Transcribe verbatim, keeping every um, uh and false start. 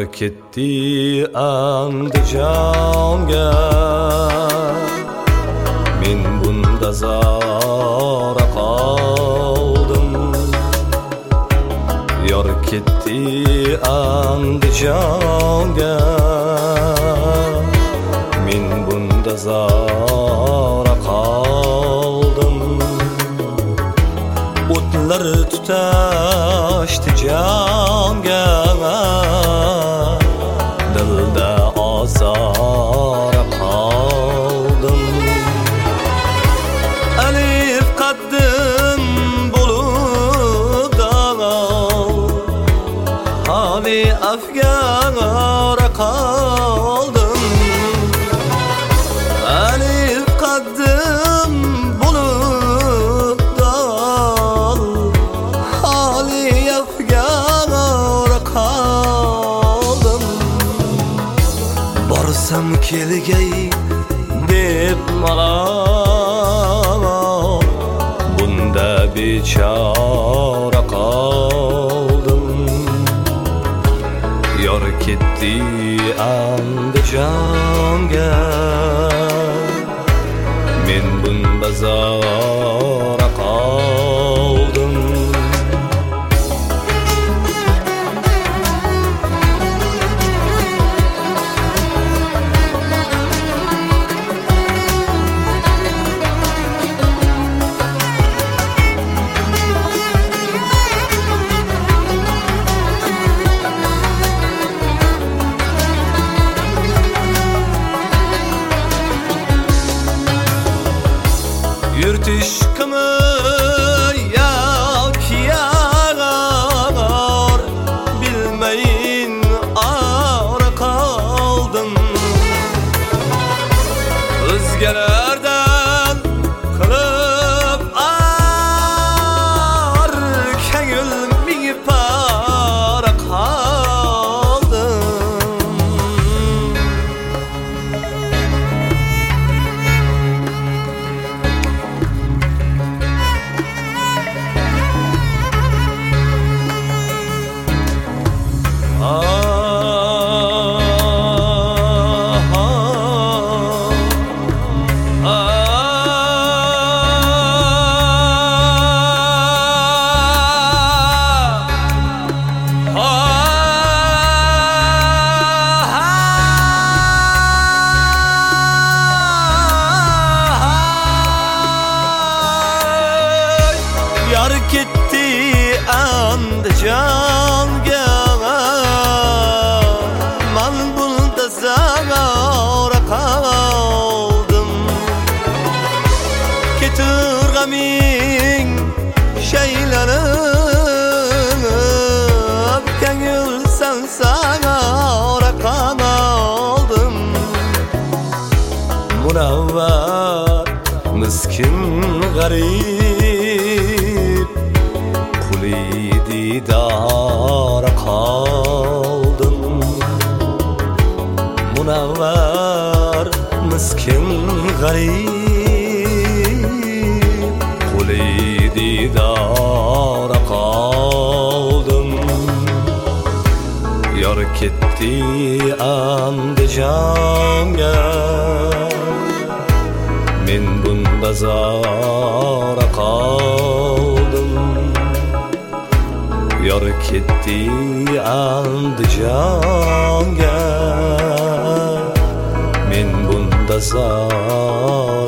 Yar ketdi Andijonga, men bunda zora qoldim. Yar ketdi Andijonga, men bunda zora qoldim. O'tlar tutashdi jonga, dilda ozora qoldim. Alif qaddim bo'lib dal, hali afgora qoldim. Alif qaddim bo'lib dal, hali afgora qoldim. Borsam kelgay deb malol, bunda bechora qoldim. Yar ketdi Andijonga, men bunda zora qoldim. Yurt ishqimi yak yagar, bilmayin ara qoldim. O'zgalardan qilib ar, ko'ngil ming para qoldim. Yar ketdi Andijonga, men bunda zora qoldim. Ketirganing shaylanib, ko'ngil sansara qoldim. Munavvar miskin g'arib, quli didora qoldim. Munavvar miskin g'arib, quli didora qoldim. Yar ketdi Andijonga, men bunda zora qoldim. Yar ketdi Andijonga, men bunda zora